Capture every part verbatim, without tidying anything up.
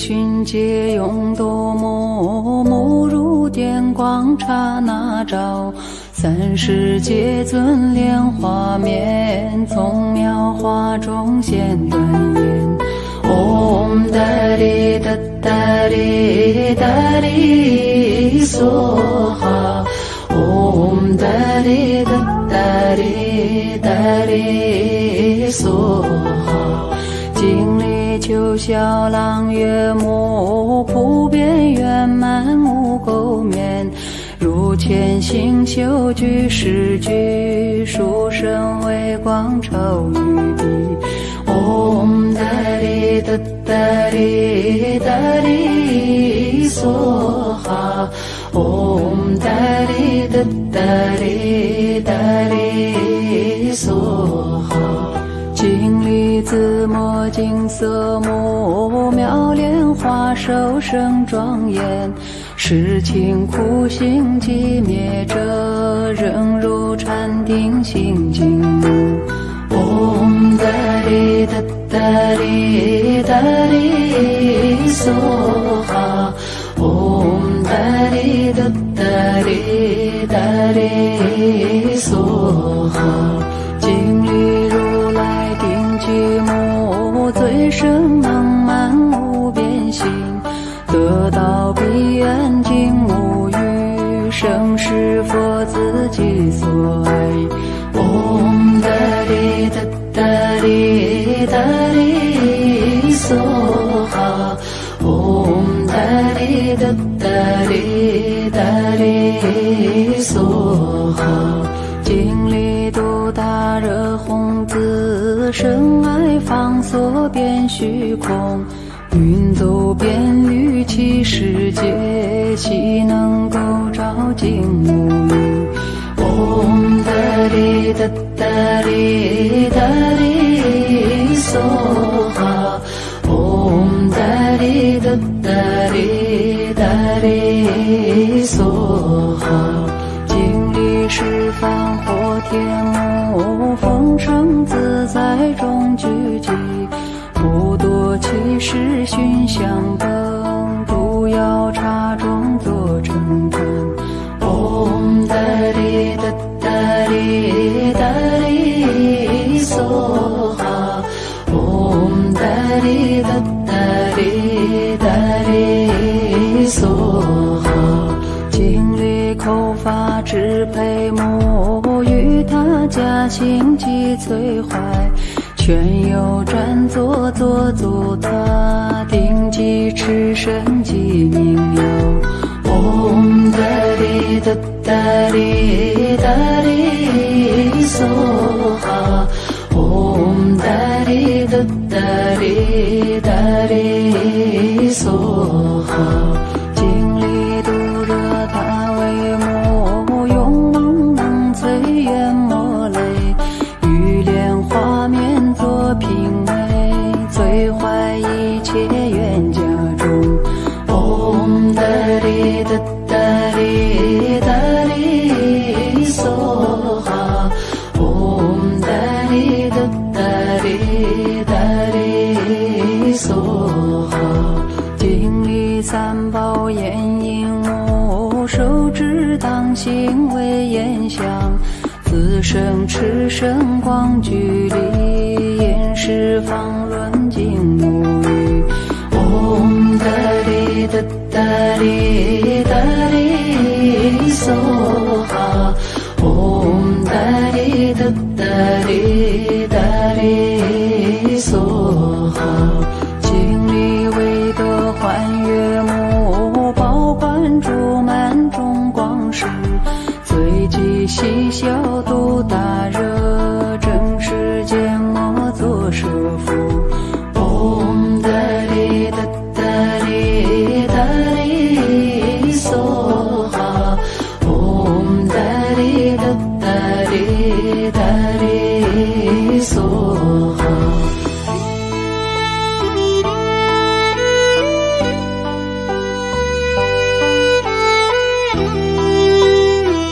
寻借用多么目如电光刹那照，三世皆尊莲花面，从描画中现端严。唵达哩达达哩达哩梭哈，唵达哩达达哩达哩梭哈。经历九霄朗月幕，普遍圆满无垢面，如前行修具世具，殊胜微光超于彼。唵达哩达达哩达哩梭哈，唵达哩达达哩达哩梭哈。经历紫墨金色目，妙莲花手生庄严，世情苦行寂灭者，仍如禅定心静穆。唵达哩达达哩达哩梭哈，唵达哩达达哩达哩梭哈。经历如来定寂目，最胜能满无边心，得到彼岸尽无余，生是佛自己所爱。唵达哩达达哩达哩梭哈，唵达哩达达哩达哩梭哈。经历度大热红紫，深爱方所遍虚空，云走遍于其世界，悉能够照尽无余。唵达哩达达哩达哩梭哈，唵达哩达达哩达哩梭哈。经历十方或天目，风声自在中聚集，不多其事熏香灯，诸药茶中作成坛。唵达哩达达哩达哩梭哈，唵达哩达达哩达哩梭哈。经历口法支配目，与他家心即摧坏，全有转作作作他，定即持身即明了。唵达哩达达哩达哩梭哈，唵达哩达达哩达哩梭哈。经历度热他为目，勇猛能摧愿魔雷，玉莲花面作品味，摧坏一切冤家中。唵达哩达达哩达哩梭哈，唵达哩达达哩达哩梭哈。经历三宝眼影目，手指当心为焰香，自生持圣光距离，眼视方论尽无余。唵达哩达达哩达哩梭哈，唵达哩达达哩达哩梭哈。经历为得幻月目，宝冠珠满中光时，随即悉消度大热，正世间莫作舍夫。唵达哩达达哩达哩梭哈，唵达哩达达哩达哩梭哈。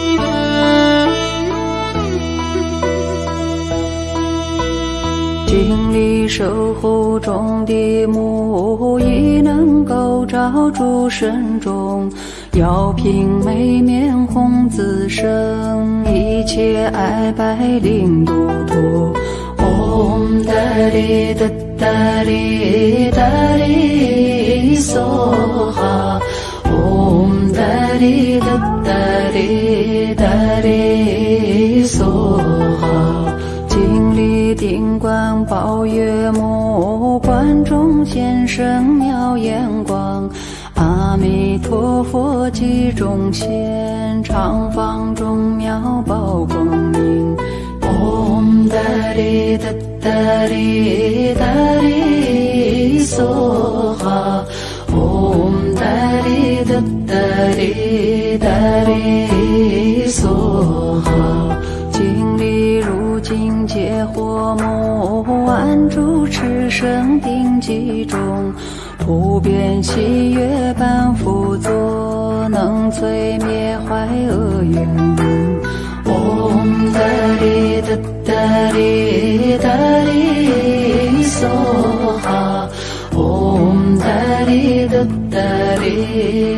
经经历守护中的木已能够照诸身中，药瓶眉面红紫生，一切爱白灵度脱。Om Dari Dattari Dari Soha Om Dari Dattari Dari Soha 经历定观宝月木观中现身妙眼光，阿弥陀佛即众现，常房中妙宝光明。Om Dari Dattari Dari Soha Om Dari Dattari Dari Soha 经历如今皆火木万主持生定集中，普遍喜悦般辅佐，能摧灭坏恶缘因。Om Dari Dattari Dari Soha Om Dari Dattari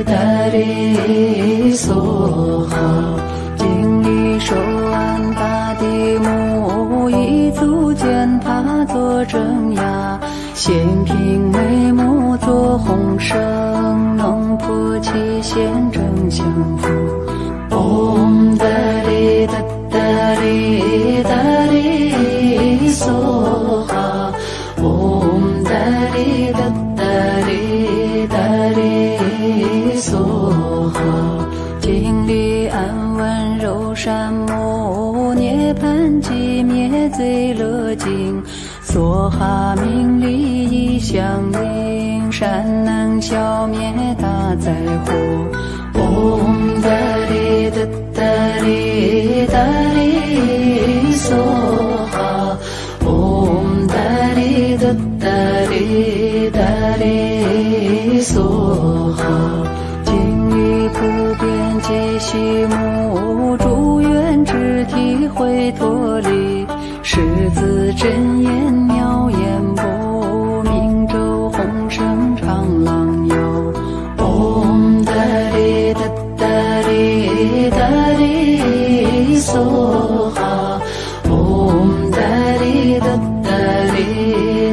Dari Soha 经历手按大地木，一足见他作正牙，显平眉目作红绳，能破其现正相符。Om Dari Dattari Dari Soha Om Dari Dattari Dari Soha 经历安稳柔善木，涅槃寂灭罪乐尽，梭哈明利益相应，善能消灭大灾祸。Om Dari Dattari Dari Soha Om Dari Dattari Dari Soha 经历普遍皆悉目，诸愿之体会脱离，狮子真言妙言不，明咒红绳长廊摇。Om Dari Dattari Dari Soha Om Dari Dattari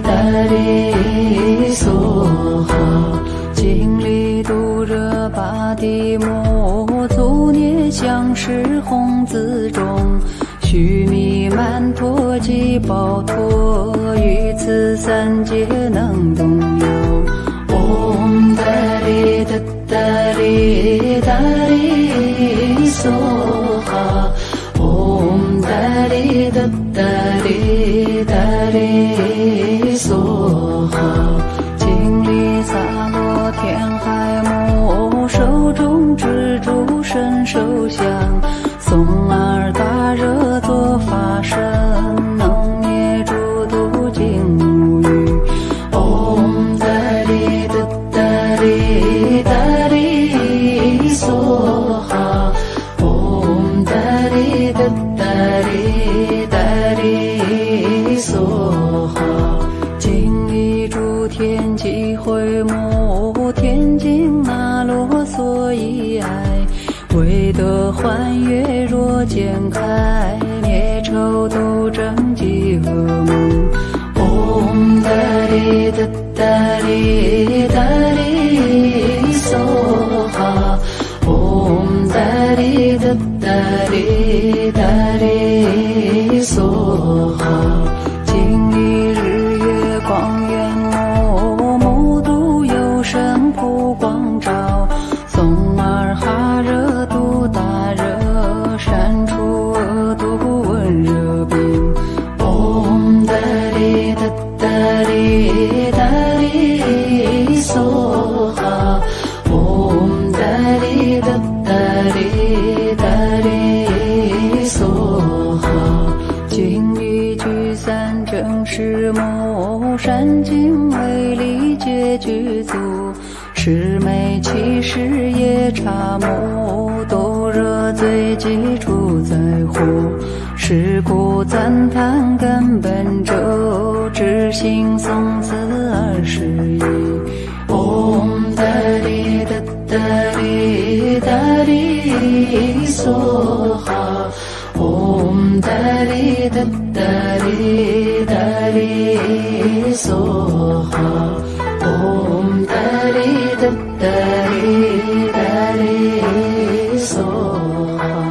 Dari Soha 经历度热巴地木，足涅相识红字中，须弥曼陀及宝陀，于此三界能动摇。Om Dari Dattari Dari Soha Om Dari Dattari Dari Soha 经历萨罗天海木，手中蜘蛛身手相，松尔大热作法身，能灭诸毒尽无余。Om Dari Dattari Dari Soha Om Dari Dattari Dari Soha 经历诸天际会木，天经那罗梭以爱，为得欢悦若见开，灭仇斗争及恶梦。Om Dari Dattari Dari Soha Om Dari Dattari Dari Soha 经历日月光源木，目睹有神普光照，松尔哈热度大热，删除恶毒温热病。Om Dari Dattari Dari Soha Om Dari Dattari Dari Soha 经历聚散正是木，善经为理解具足，魑魅起时夜叉木，斗热最基础灾祸，是故赞叹根本咒，知行诵字二十一。唵达哩达达哩达哩梭哈。唵达哩达达哩达哩梭哈。唵达哩达达哩达哩梭哈。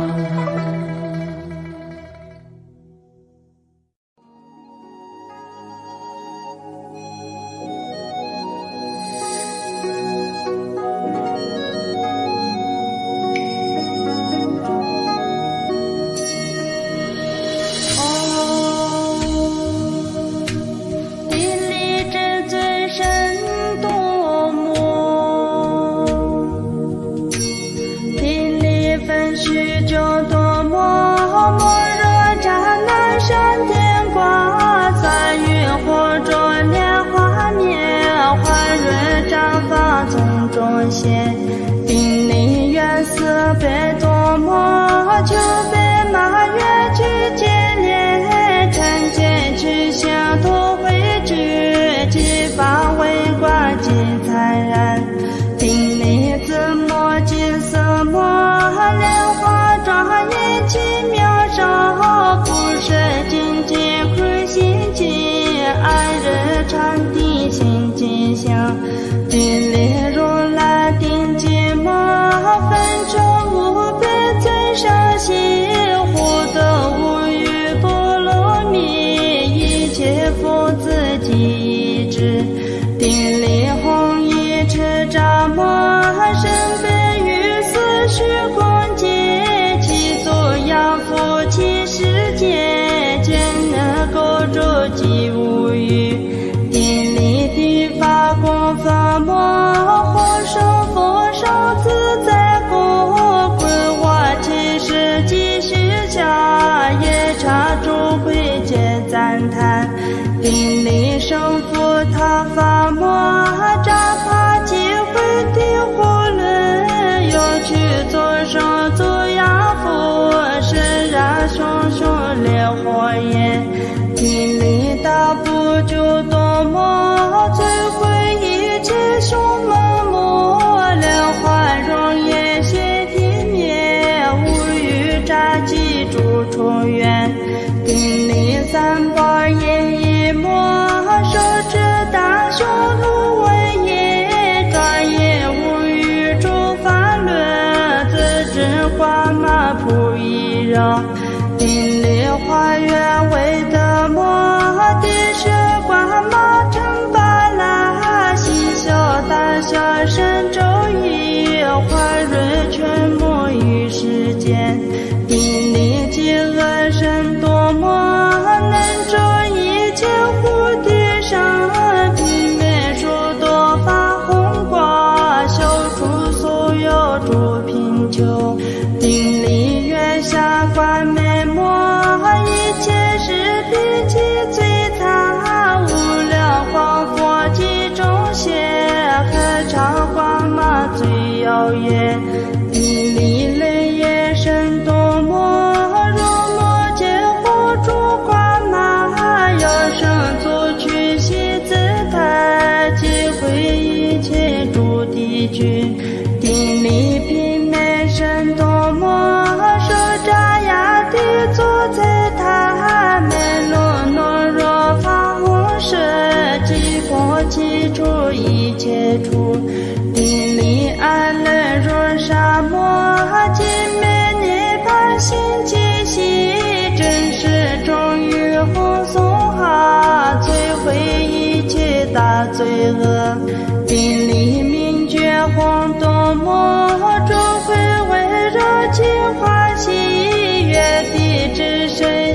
顶礼愿四百多摩，九百马愿去建立，参见去向土会知，即法为观即参然。顶礼自摩金色摩，莲花庄严奇妙少，不舍精进苦心经，安日常地心吉祥。顶礼如来顶寂寞，分成无边最上心，护得无余波罗蜜，一切佛自己意志。顶礼弘一持札摩，身本于四虚空界，其作养护其世界，见能够住即无余。顶礼地法供法摩，或受佛受自在故，规划其事即实下，夜叉诸会皆赞叹。顶礼圣佛他法摩，扎帕即会地护轮，有去作生作养父，是然熊熊烈火焰。顶礼大不就多摩，摧毁一切凶猛魔，莲花容颜现体灭，无余杂记诸重缘。顶礼三宝业一摩，手持大雄鹿为业，专业无余诸法轮，自知花马普一绕。顶礼花园为德摩，地舍观马成巴拉，细小大小神咒语，花润全没于世间。顶礼极恶神多摩，能着一切护地上，平面数多发红光，消除所有诸贫穷。顶礼月下观美摩，一切是比其最惨，无量光佛集中现，何尝光马最耀眼。顶礼雷夜神多摩，如摩羯护诸光马，有生作去悉自态，即会一切诸敌军。顶礼平美神多摩，手扎雅地坐在他，美罗诺若发红色，即过其处一切处。顶礼安乐若沙摩，即灭涅槃心即息，真实终于红松哈，摧毁一切大罪恶。顶礼明觉红多摩，诸会围绕其欢喜，月地之神